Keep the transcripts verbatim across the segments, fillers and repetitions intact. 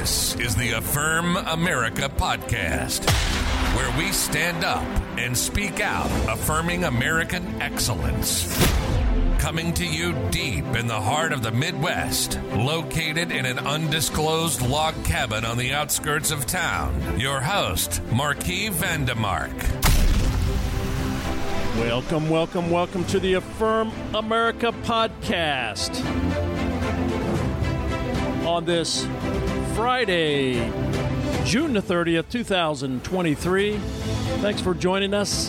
This is the Affirm America podcast, where we stand up and speak out, affirming American excellence. Coming to you deep in the heart of the Midwest, located in an undisclosed log cabin on the outskirts of town. Your host, Marquis Vandemark. Welcome, welcome, welcome to the Affirm America podcast. On this Friday, June the thirtieth, two thousand twenty-three. Thanks for joining us.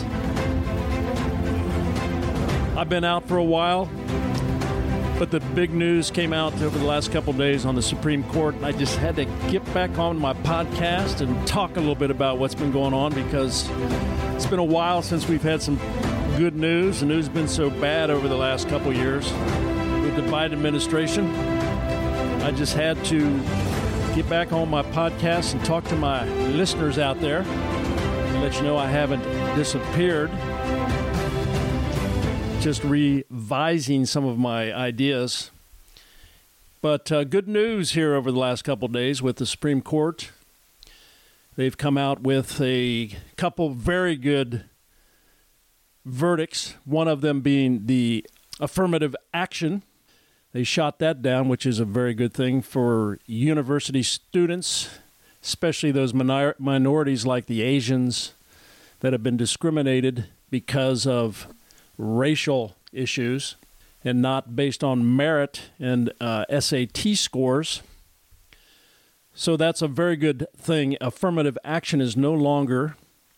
I've been out for a while, but the big news came out over the last couple of days on the Supreme Court, and I just had to get back on my podcast and talk a little bit about what's been going on, because it's been a while since we've had some good news. The news has been so bad over the last couple of years with the Biden administration. I just had to get back on my podcast and talk to my listeners out there and let you know I haven't disappeared. Just revising some of my ideas. But uh, good news here over the last couple of days with the Supreme Court. They've come out with a couple very good verdicts, one of them being the affirmative action. They shot that down, which is a very good thing for university students, especially those minor- minorities like the Asians that have been discriminated because of racial issues and not based on merit and uh, S A T scores. So that's a very good thing. Affirmative action is no longer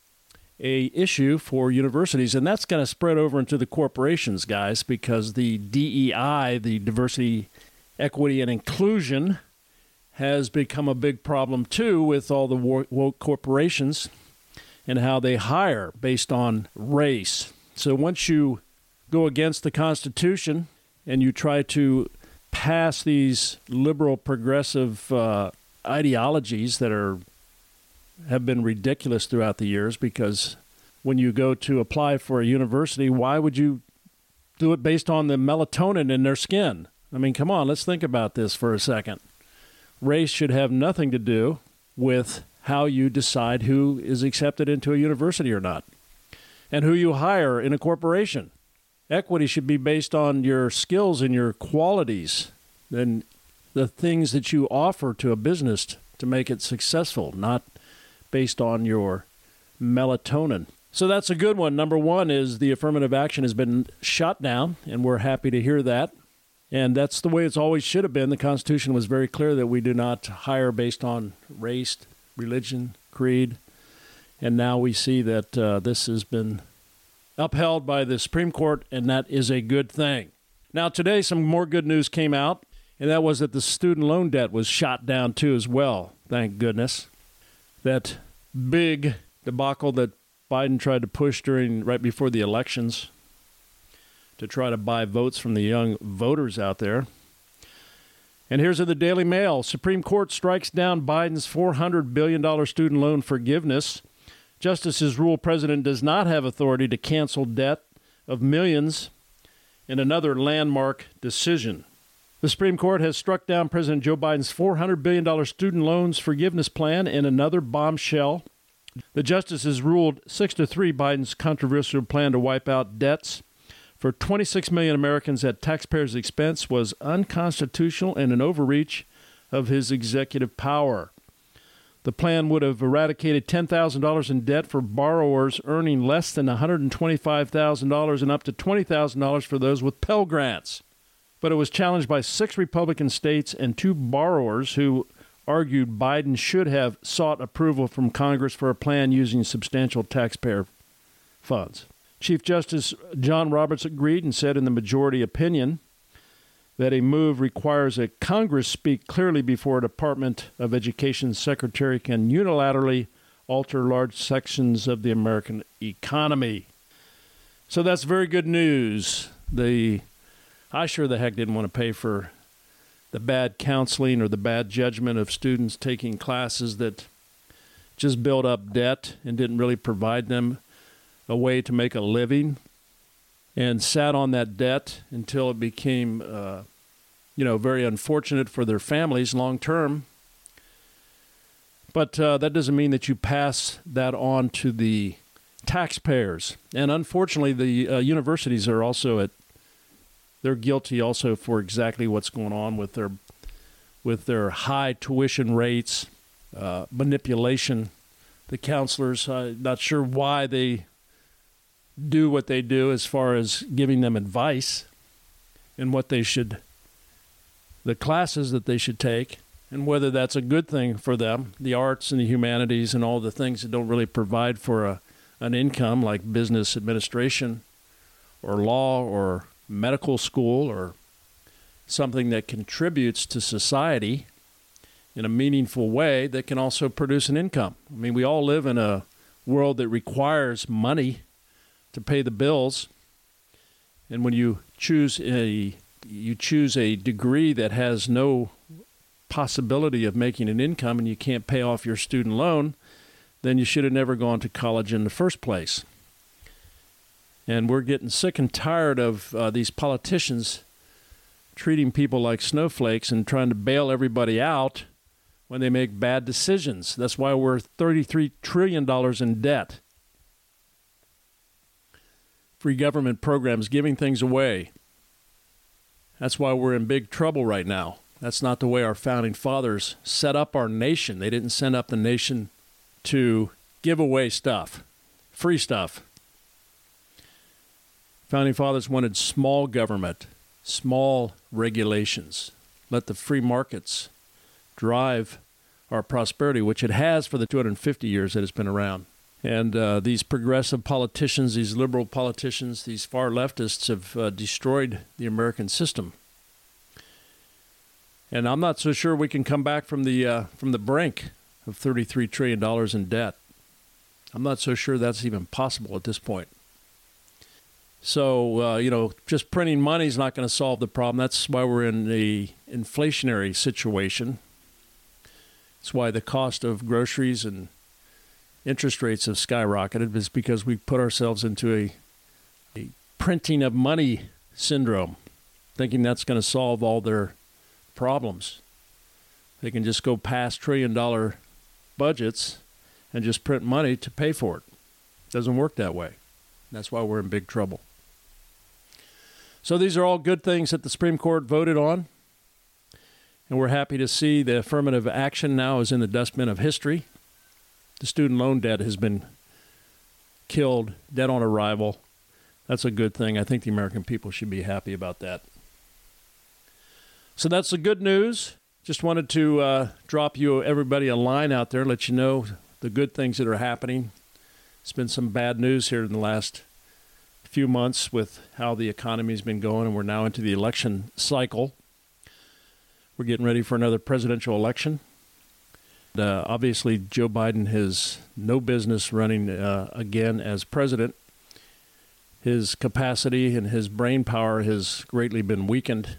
a issue for universities, and that's going to spread over into the corporations, guys, because the D E I, the diversity, equity, and inclusion, has become a big problem too with all the woke corporations and how they hire based on race. So once you go against the Constitution and you try to pass these liberal progressive uh, ideologies that are have been ridiculous throughout the years, because when you go to apply for a university, why would you do it based on the melatonin in their skin? I mean, come on, let's think about this for a second. Race should have nothing to do with how you decide who is accepted into a university or not, and who you hire in a corporation. Equity should be based on your skills and your qualities and the things that you offer to a business to make it successful, not based on your melatonin. So that's a good one. Number one is the affirmative action has been shot down, and we're happy to hear that. And that's the way it's always should have been. The Constitution was very clear that we do not hire based on race, religion, creed. And now we see that uh, this has been upheld by the Supreme Court, and that is a good thing. Now today, some more good news came out, and that was that the student loan debt was shot down too as well. Thank goodness. That big debacle that Biden tried to push during right before the elections to try to buy votes from the young voters out there. And here's in the Daily Mail. Supreme Court strikes down Biden's four hundred billion dollars student loan forgiveness. Justices rule president does not have authority to cancel debt of millions in another landmark decision. The Supreme Court has struck down President Joe Biden's four hundred billion dollars student loans forgiveness plan in another bombshell. The justices ruled six to three Biden's controversial plan to wipe out debts for twenty-six million Americans at taxpayers' expense was unconstitutional and an overreach of his executive power. The plan would have eradicated ten thousand dollars in debt for borrowers earning less than one hundred twenty-five thousand dollars and up to twenty thousand dollars for those with Pell Grants. But it was challenged by six Republican states and two borrowers who argued Biden should have sought approval from Congress for a plan using substantial taxpayer funds. Chief Justice John Roberts agreed and said in the majority opinion that a move requires that Congress speak clearly before a Department of Education secretary can unilaterally alter large sections of the American economy. So that's very good news. The I sure the heck didn't want to pay for the bad counseling or the bad judgment of students taking classes that just built up debt and didn't really provide them a way to make a living, and sat on that debt until it became, uh, you know, very unfortunate for their families long term. But uh, that doesn't mean that you pass that on to the taxpayers. And unfortunately, the uh, universities are also at, they're guilty also for exactly what's going on with their, with their high tuition rates, uh, manipulation. The counselors, uh, not sure why they do what they do as far as giving them advice and what they should, the classes that they should take, and whether that's a good thing for them, the arts and the humanities and all the things that don't really provide for a, an income like business administration or law or medical school or something that contributes to society in a meaningful way that can also produce an income. I mean, we all live in a world that requires money to pay the bills. And when you choose a you choose a degree that has no possibility of making an income and you can't pay off your student loan, then you should have never gone to college in the first place. And we're getting sick and tired of uh, these politicians treating people like snowflakes and trying to bail everybody out when they make bad decisions. That's why we're thirty-three trillion dollars in debt. Free government programs, giving things away. That's why we're in big trouble right now. That's not the way our founding fathers set up our nation. They didn't set up the nation to give away stuff, free stuff. Founding fathers wanted small government, small regulations. Let the free markets drive our prosperity, which it has for the two hundred fifty years that it's been around. And uh, these progressive politicians, these liberal politicians, these far leftists have uh, destroyed the American system. And I'm not so sure we can come back from the uh, from the brink of thirty-three trillion dollars in debt. I'm not so sure that's even possible at this point. So, uh, you know, just printing money is not going to solve the problem. That's why we're in the inflationary situation. That's why the cost of groceries and interest rates have skyrocketed, is because we put ourselves into a, a printing of money syndrome, thinking that's going to solve all their problems. They can just go past trillion dollar budgets and just print money to pay for it. Doesn't work that way. That's why we're in big trouble. So these are all good things that the Supreme Court voted on. And we're happy to see the affirmative action now is in the dustbin of history. The student loan debt has been killed, dead on arrival. That's a good thing. I think the American people should be happy about that. So that's the good news. Just wanted to uh, drop you, everybody, a line out there, let you know the good things that are happening. It's been some bad news here in the last few months with how the economy's been going, and we're now into the election cycle. We're getting ready for another presidential election. Uh, obviously, Joe Biden has no business running uh, again as president. His capacity and his brain power has greatly been weakened.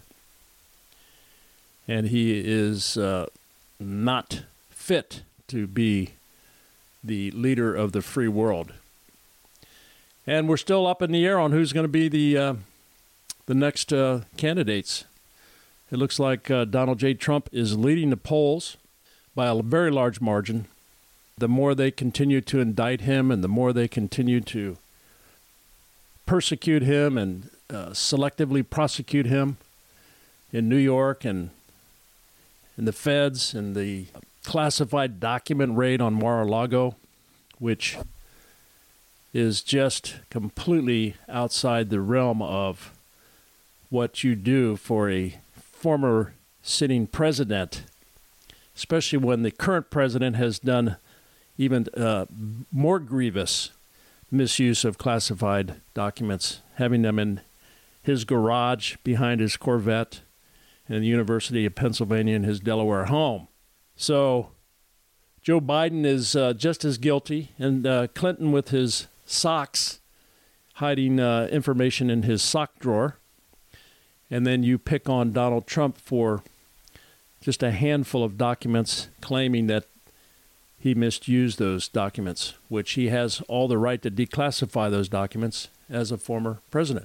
And he is uh, not fit to be the leader of the free world. And we're still up in the air on who's going to be the uh, the next uh, candidates. It looks like uh, Donald J. Trump is leading the polls by a very large margin. The more they continue to indict him and the more they continue to persecute him and uh, selectively prosecute him in New York and in the feds and the classified document raid on Mar-a-Lago, which is just completely outside the realm of what you do for a former sitting president, especially when the current president has done even uh, more grievous misuse of classified documents, having them in his garage behind his Corvette in the University of Pennsylvania in his Delaware home. So Joe Biden is uh, just as guilty, and uh, Clinton with his socks, hiding uh, information in his sock drawer. And then you pick on Donald Trump for just a handful of documents claiming that he misused those documents, which he has all the right to declassify those documents as a former president.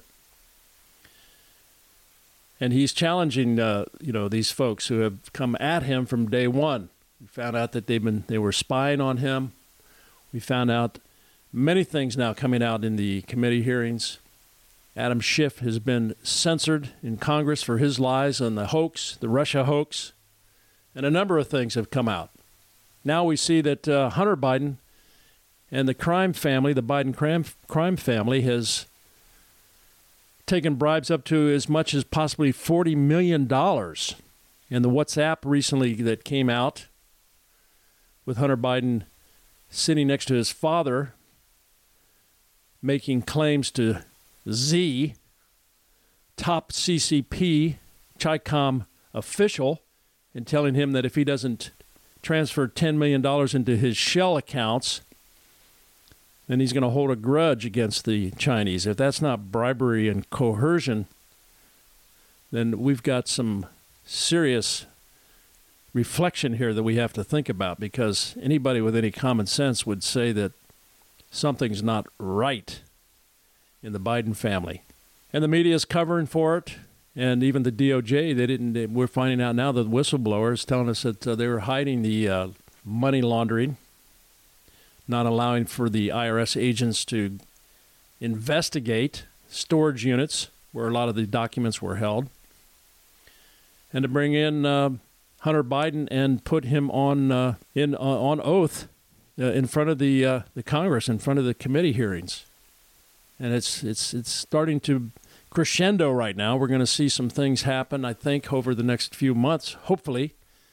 And he's challenging, uh, you know, these folks who have come at him from day one We found out that they've been they were spying on him. We found out many things now coming out in the committee hearings. Adam Schiff has been censored in Congress for his lies on the hoax, the Russia hoax, and a number of things have come out. Now we see that uh, Hunter Biden and the crime family, the Biden crime, crime family, has taken bribes up to as much as possibly forty million dollars. And the WhatsApp recently that came out with Hunter Biden sitting next to his father, making claims to Z, top C C P, Chi-Com official, and telling him that if he doesn't transfer ten million dollars into his shell accounts, then he's going to hold a grudge against the Chinese. If that's not bribery and coercion, then we've got some serious reflection here that we have to think about, because anybody with any common sense would say that something's not right in the Biden family. And the media is covering for it, and even the D O J, they didn't. They, we're finding out now that the whistleblower is telling us that uh, they were hiding the uh, money laundering, not allowing for the I R S agents to investigate storage units where a lot of the documents were held, and to bring in uh, Hunter Biden and put him on uh, in uh, on oath uh, in front of the uh, the Congress, in front of the committee hearings. And it's it's it's starting to crescendo right now. We're going to see some things happen, I think, over the next few months, hopefully,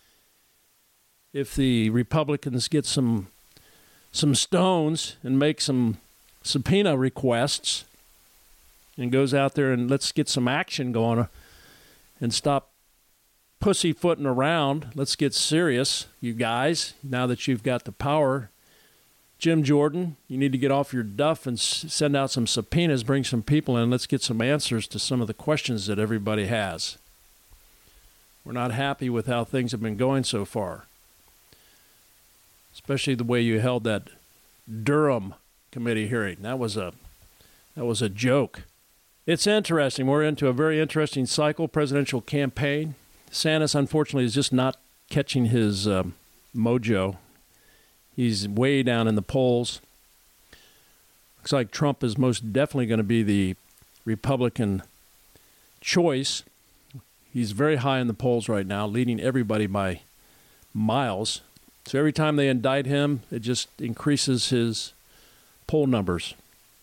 if the Republicans get some some stones and make some subpoena requests and goes out there and let's get some action going and stop pussyfooting around. Let's get serious, you guys, now that you've got the power. Jim Jordan, you need to get off your duff and s- send out some subpoenas, bring some people in. Let's get some answers to some of the questions that everybody has. We're not happy with how things have been going so far, especially the way you held that Durham committee hearing. That was a that was a joke. It's interesting. We're into a very interesting cycle, presidential campaign. DeSantis, unfortunately, is just not catching his um, mojo. He's way down in the polls. Looks like Trump is most definitely going to be the Republican choice. He's very high in the polls right now, leading everybody by miles. So every time they indict him, it just increases his poll numbers.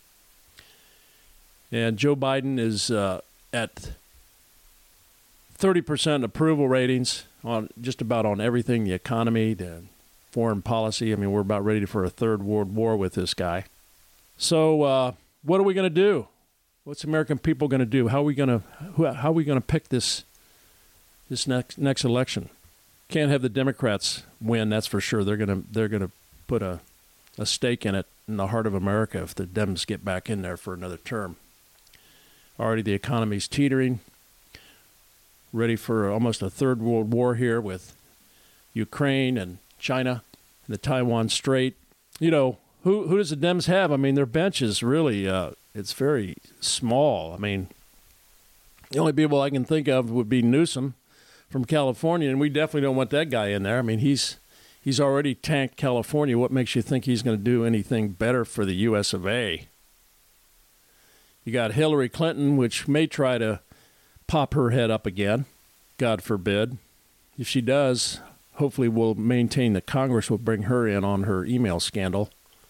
And Joe Biden is uh, at thirty percent approval ratings on just about on everything, the economy, the foreign policy. I mean, we're about ready for a third world war with this guy. So uh, what are we going to do? What's American people going to do? How are we going to how are we going to pick this this next next election? Can't have the Democrats win, that's for sure. They're going to they're going to put a a stake in it in the heart of America if the Dems get back in there for another term. Already the economy's teetering, ready for almost a third world war here with Ukraine and China, the Taiwan Strait. You know, who who does the Dems have? I mean, their bench is really, uh, it's very small. I mean, the only people I can think of would be Newsom from California, and we definitely don't want that guy in there. I mean, he's he's already tanked California. What makes you think he's going to do anything better for the U S of A? You got Hillary Clinton, which may try to pop her head up again, God forbid. If she does, hopefully we'll maintain that Congress will bring her in on her email scandal.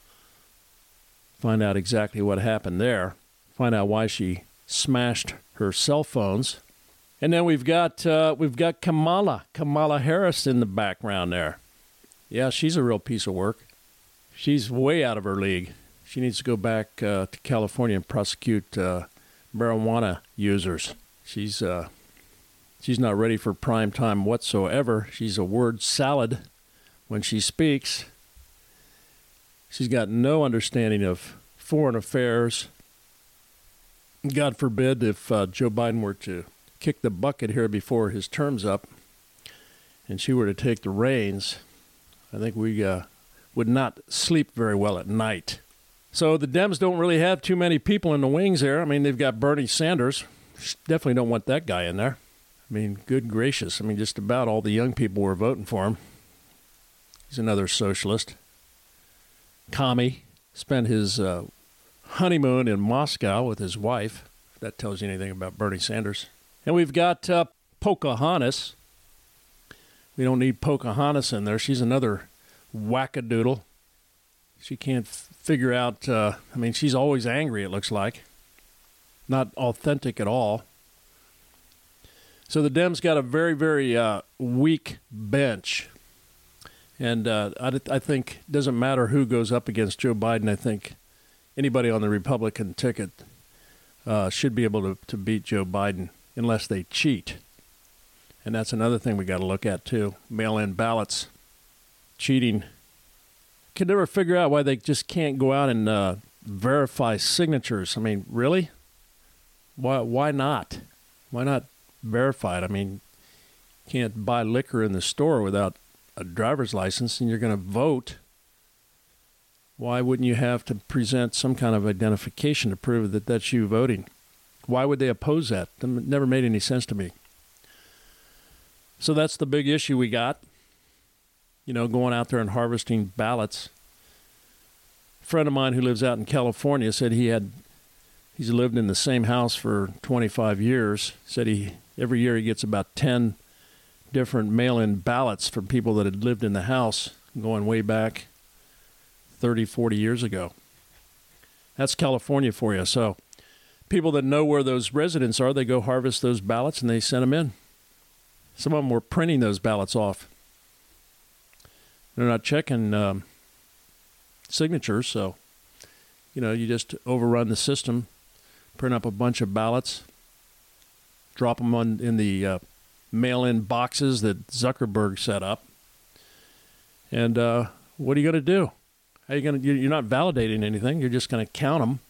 Find out exactly what happened there. Find out why she smashed her cell phones. And then we've got uh, we've got Kamala, Kamala Harris in the background there. Yeah, she's a real piece of work. She's way out of her league. She needs to go back uh, to California and prosecute uh, marijuana users. She's uh, she's not ready for prime time whatsoever. She's a word salad when she speaks. She's got no understanding of foreign affairs. God forbid if uh, Joe Biden were to kick the bucket here before his term's up and she were to take the reins, I think we uh, would not sleep very well at night. So the Dems don't really have too many people in the wings there. I mean, they've got Bernie Sanders. Definitely don't want that guy in there. I mean, good gracious. I mean, just about all the young people were voting for him. He's another socialist. Commie. Spent his uh, honeymoon in Moscow with his wife. If that tells you anything about Bernie Sanders. And we've got uh, Pocahontas. We don't need Pocahontas in there. She's another wackadoodle. She can't f- figure out, uh, I mean, she's always angry, it looks like. Not authentic at all. So the Dems got a very, very uh, weak bench. And uh, I, I think it doesn't matter who goes up against Joe Biden. I think anybody on the Republican ticket uh, should be able to, to beat Joe Biden unless they cheat. And that's another thing we got to look at, too. Mail-in ballots. Cheating. Can never figure out why they just can't go out and uh, verify signatures. I mean, really? Why Why not? Why not verify it? I mean, you can't buy liquor in the store without a driver's license and you're going to vote. Why wouldn't you have to present some kind of identification to prove that that's you voting? Why would they oppose that? It never made any sense to me. So that's the big issue we got. You know, going out there and harvesting ballots. A friend of mine who lives out in California said he had, he's lived in the same house for twenty-five years. Said he every year he gets about ten different mail-in ballots from people that had lived in the house going way back thirty, forty years ago. That's California for you. So people that know where those residents are, they go harvest those ballots and they send them in. Some of them were printing those ballots off. They're not checking um, signatures, so, you know, you just overrun the system, print up a bunch of ballots, drop them on in the uh, mail-in boxes that Zuckerberg set up. And uh, what are you going to do? How are you going to? You're not validating anything. You're just going to count them.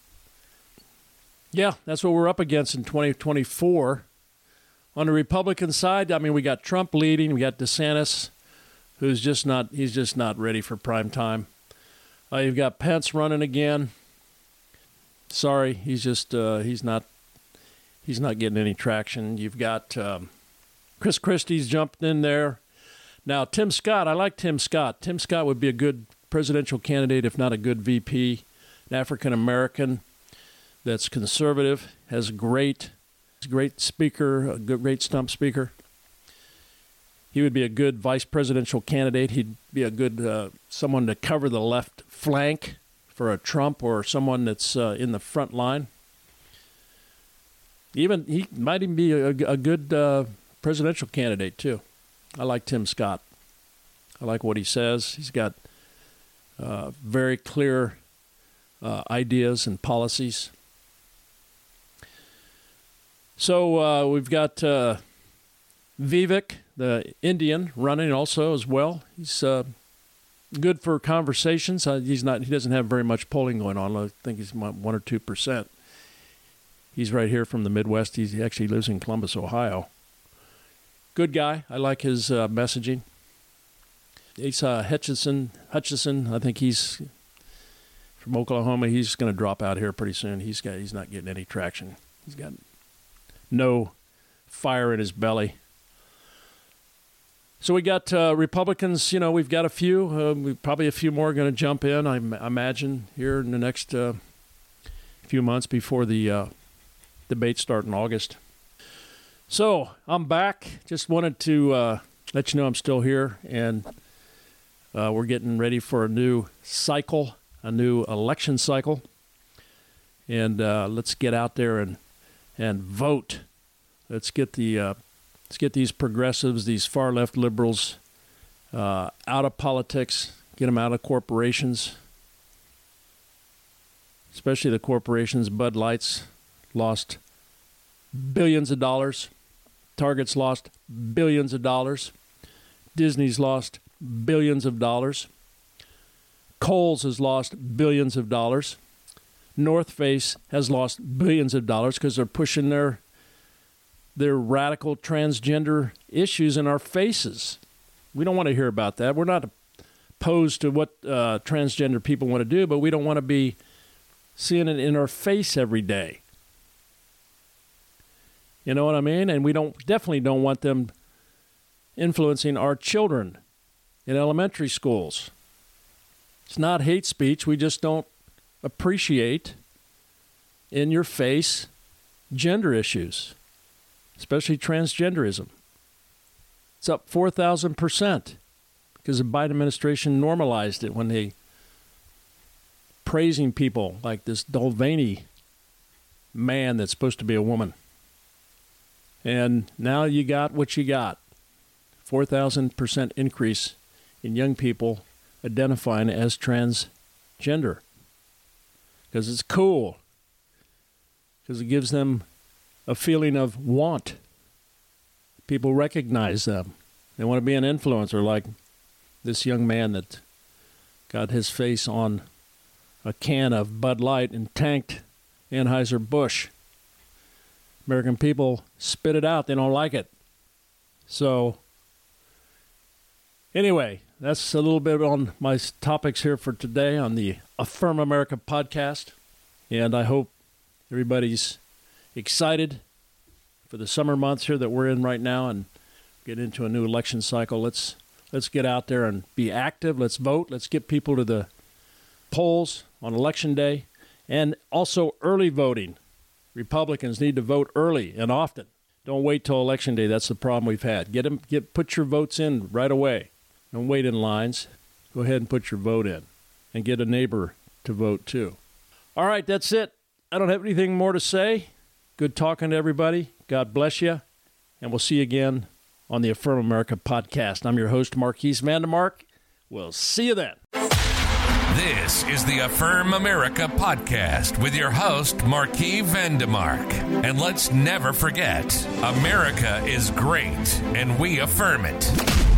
Yeah, that's what we're up against in twenty twenty-four. On the Republican side, I mean, we got Trump leading. We got DeSantis, who's just not, he's just not ready for prime time. Uh, you've got Pence running again. Sorry, he's just, uh, he's not, he's not getting any traction. You've got um, Chris Christie's jumped in there. Now, Tim Scott, I like Tim Scott. Tim Scott would be a good presidential candidate, if not a good V P. An African-American that's conservative, has great, great speaker, a good, great stump speaker. He would be a good vice presidential candidate. He'd be a good uh, someone to cover the left flank for a Trump or someone that's uh, in the front line. Even he might even be a, a good uh, presidential candidate too. I like Tim Scott. I like what he says. He's got uh, very clear uh, ideas and policies. So uh, we've got uh, Vivek, the Indian, running also as well. He's uh, good for conversations. Uh, he's not. He doesn't have very much polling going on. I think he's one or two percent. He's right here from the Midwest. He's, he actually lives in Columbus, Ohio. Good guy. I like his uh, messaging. Asa Hutchinson, Hutchinson. I think he's from Oklahoma. He's going to drop out here pretty soon. He's got. He's not getting any traction. He's got no fire in his belly. So we got uh, Republicans, you know, we've got a few, uh, we probably a few more going to jump in, I, m- I imagine, here in the next uh, few months before the uh, debates start in August. So I'm back. Just wanted to uh, let you know I'm still here, and uh, we're getting ready for a new cycle, a new election cycle. And uh, let's get out there and and vote. Let's get the uh, let's get these progressives, these far left liberals, uh, out of politics. Get them out of corporations, especially the corporations. Bud Light's lost billions of dollars. Target's lost billions of dollars. Disney's lost billions of dollars. Kohl's has lost billions of dollars. North Face has lost billions of dollars because they're pushing their their radical transgender issues in our faces. We don't want to hear about that. We're not opposed to what uh, transgender people want to do, but we don't want to be seeing it in our face every day. You know what I mean? And we don't definitely don't want them influencing our children in elementary schools. It's not hate speech. We just don't appreciate in-your-face gender issues, especially transgenderism. It's up four thousand percent because the Biden administration normalized it when they praising people like this Mulvaney man that's supposed to be a woman. And now you got what you got. four thousand percent increase in young people identifying as transgender. Because it's cool. Because it gives them a feeling of want. People recognize them. They want to be an influencer like this young man that got his face on a can of Bud Light and tanked Anheuser-Busch. American people spit it out. They don't like it. So, anyway, that's a little bit on my topics here for today on the Affirm America podcast. And I hope everybody's excited for the summer months here that we're in right now and get into a new election cycle. Let's let's get out there and be active. Let's vote. Let's get people to the polls on Election Day. And also early voting. Republicans need to vote early and often. Don't wait till Election Day. That's the problem we've had. Get them, get put your votes in right away. Don't wait in lines. Go ahead and put your vote in. And get a neighbor to vote too. All right, that's it. I don't have anything more to say. Good talking to everybody. God bless you. And we'll see you again on the Affirm America podcast. I'm your host, Marquise Vandemark. We'll see you then. This is the Affirm America podcast with your host, Marquis Vandemark. And let's never forget, America is great, and we affirm it.